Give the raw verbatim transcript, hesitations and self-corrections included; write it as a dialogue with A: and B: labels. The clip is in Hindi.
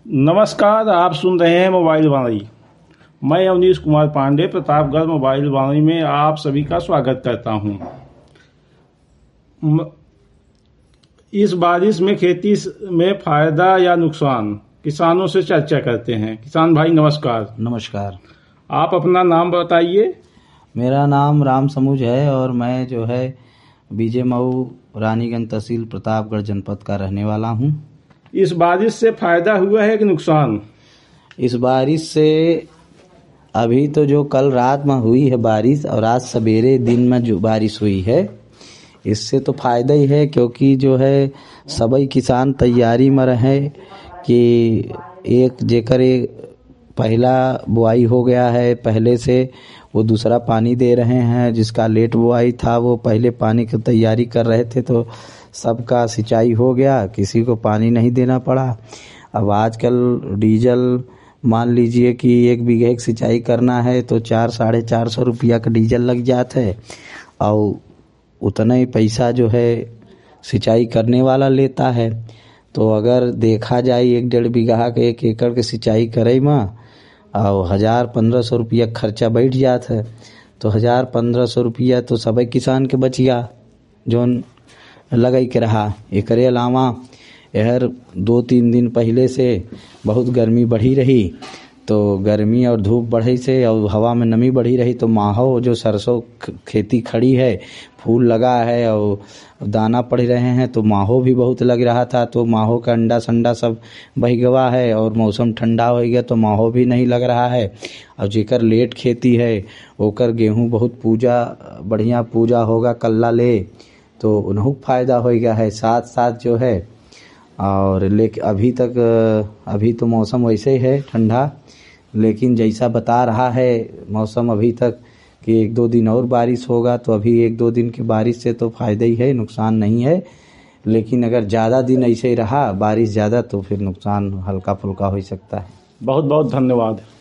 A: नमस्कार, आप सुन रहे हैं मोबाइल वाणी। मैं अवनीश कुमार पांडे प्रतापगढ़ मोबाइल वाणी में आप सभी का स्वागत करता हूं। इस बारिश में खेती में फायदा या नुकसान किसानों से चर्चा करते हैं। किसान भाई नमस्कार।
B: नमस्कार।
A: आप अपना नाम बताइए।
B: मेरा नाम राम समूज है और मैं जो है बीजे मऊ रानीगंज तहसील प्रतापगढ़ जनपद का रहने वाला हूं।
A: इस बारिश से फायदा हुआ है कि नुकसान?
B: इस बारिश से अभी तो जो कल रात में हुई है बारिश और आज सवेरे दिन में जो बारिश हुई है इससे तो फायदा ही है, क्योंकि जो है सभी किसान तैयारी में रहे कि एक जेकर एक पहला बुआई हो गया है पहले से, वो दूसरा पानी दे रहे हैं। जिसका लेट बुआई था वो पहले पानी की तैयारी कर रहे थे, तो सबका सिंचाई हो गया, किसी को पानी नहीं देना पड़ा। अब आजकल डीजल मान लीजिए कि एक बीघे की सिंचाई करना है तो चार साढ़े चार सौ रुपया का डीजल लग जाता है और उतना ही पैसा जो है सिंचाई करने वाला लेता है। तो अगर देखा जाए एक डेढ़ बीघा के एक एकड़ के सिंचाई करे में और हजार पंद्रह सौ रुपया खर्चा बैठ जाता है, तो हजार पंद्रह सौ रुपया तो सभी किसान के बच गया जो लगाई के रहा। एकरे अलावा यहर दो तीन दिन पहले से बहुत गर्मी बढ़ी रही, तो गर्मी और धूप बढ़े से और हवा में नमी बढ़ी रही, तो माहो जो सरसों खेती खड़ी है, फूल लगा है और दाना पड़ रहे हैं, तो माहो भी बहुत लग रहा था। तो माहो का अंडा संडा सब बह गवा है और मौसम ठंडा हो गया तो माहो भी नहीं लग रहा है। और जेकर लेट खेती है ओकर गेहूं बहुत पूजा बढ़िया पूजा होगा कल्ला ले, तो उन्हों फायदा हो गया है। साथ साथ जो है और लेकिन अभी तक अभी तो मौसम वैसे ही है ठंडा, लेकिन जैसा बता रहा है मौसम अभी तक कि एक दो दिन और बारिश होगा, तो अभी एक दो दिन की बारिश से तो फायदा ही है, नुकसान नहीं है। लेकिन अगर ज़्यादा दिन ऐसे ही रहा बारिश ज़्यादा तो फिर नुकसान हल्का फुल्का हो सकता है।
A: बहुत बहुत धन्यवाद।